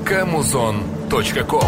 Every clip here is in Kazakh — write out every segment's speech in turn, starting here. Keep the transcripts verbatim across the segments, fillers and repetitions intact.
камузон точка ком.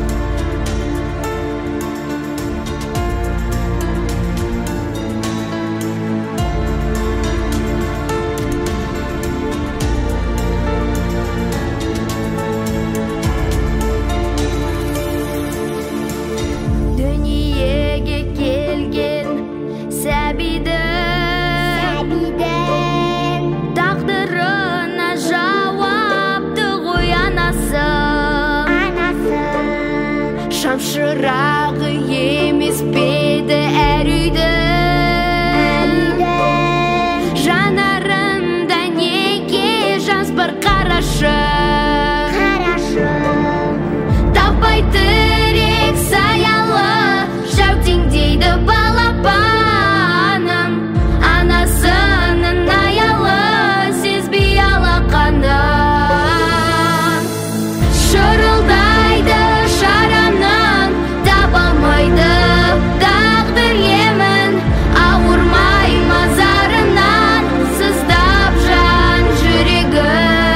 Шамшырағы емес педі әр үйдің жанарында неге жас бар қарашым таппай тірек саялы жәутеңдейді балапаным анасының аялы сезбей алақанын шырылдайды шараның табалмайды тағдыр емін ауырмай мазарынан сыздап жан жүрегі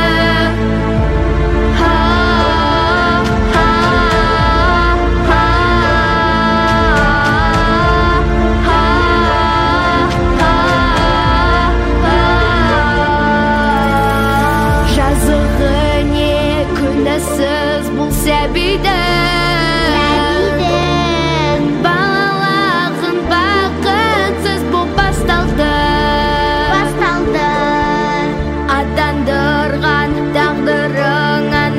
жазығы не күнәсіз бұл сәбидің балалағын бақытсыз боп басталды атандырған тағдырыңа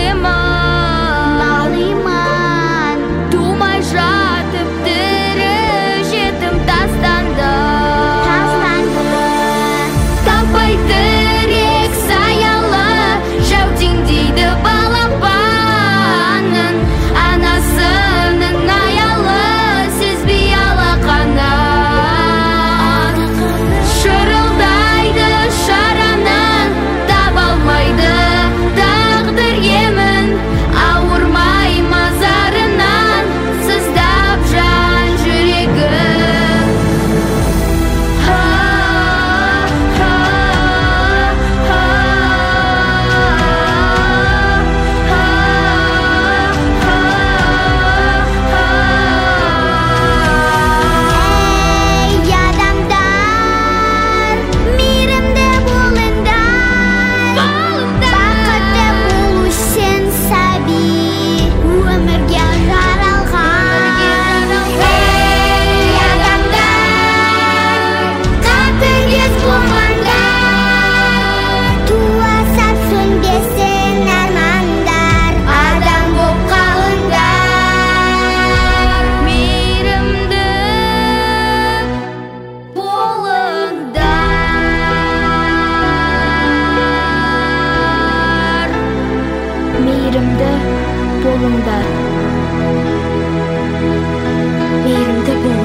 налиман тумай жатып тірі жетім тастанды таппай тірек саялы жәутеңдейді балапанын анасының аялы сезбей алақанын шырылдайды шараның табалмайды тағдыр емін ауырмай мазарынан сыздап жан жүрегі Ей адамдар, мейірімді болыңдар, бақытты болу үшін сәби өмірге жаралған. Ей адамдар, қатыгез болмаңдар, туасап сөнбесін армандар, адам боп қалыңдар, мейірімді болыңдар, мейірімді болыңдар, мейірімді болыңдар.